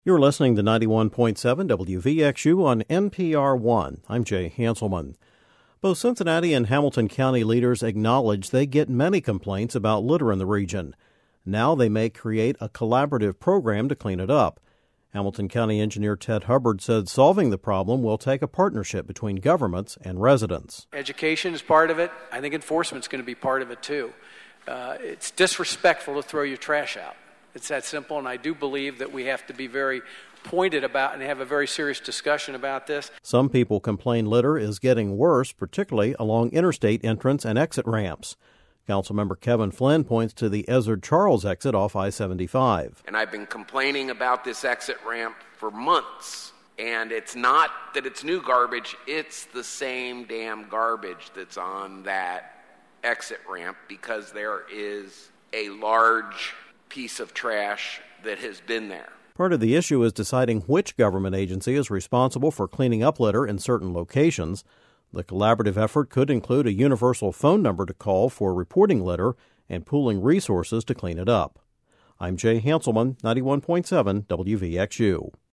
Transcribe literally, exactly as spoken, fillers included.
You're listening to ninety-one point seven W V X U on N P R one. I'm Jay Hanselman. Both Cincinnati and Hamilton County leaders acknowledge they get many complaints about litter in the region. Now they may create a collaborative program to clean it up. Hamilton County Engineer Ted Hubbard said solving the problem will take a partnership between governments and residents. Education is part of it. I think enforcement is going to be part of it, too. Uh, it's disrespectful to throw your trash out. It's that simple, and I do believe that we have to be very pointed about and have a very serious discussion about this. Some people complain litter is getting worse, particularly along interstate entrance and exit ramps. Councilmember Kevin Flynn points to the Ezzard Charles exit off I seventy-five. And I've been complaining about this exit ramp for months. And it's not that it's new garbage, it's the same damn garbage that's on that exit ramp because there is a large piece of trash that has been there. Part of the issue is deciding which government agency is responsible for cleaning up litter in certain locations. The collaborative effort could include a universal phone number to call for reporting litter and pooling resources to clean it up. I'm Jay Hanselman, ninety-one point seven W V X U.